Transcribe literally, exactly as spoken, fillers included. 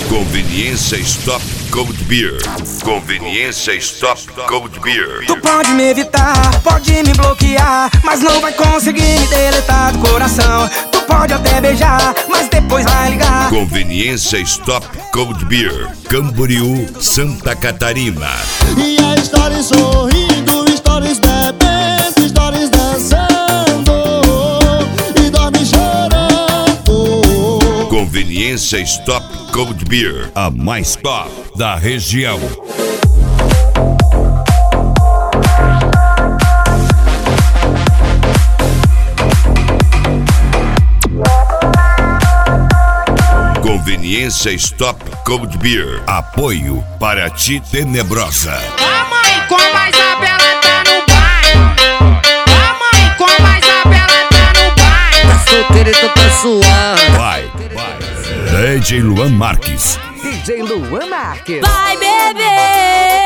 Conveniência Stop Cold Beer. Conveniência Stop Cold Beer. Tu pode me evitar, pode me bloquear, mas não vai conseguir me deletar do coração. Tu pode até beijar, mas depois vai ligar. Conveniência Stop Cold Beer. Camboriú, Santa Catarina. E a história sorrindo, stories bebendo, stories dançando e dorme chorando. Conveniência Stop Cold Beer, a mais top da região. Conveniência Stop Cold Beer. Apoio para ti tenebrosa. A mãe com a Isabela tá no baile. A mãe com a Isabela tá no baile. Tá solteiro e tô pessoal. Vai, vai. D J Luan Marques. D J Luan Marques. Vai beber.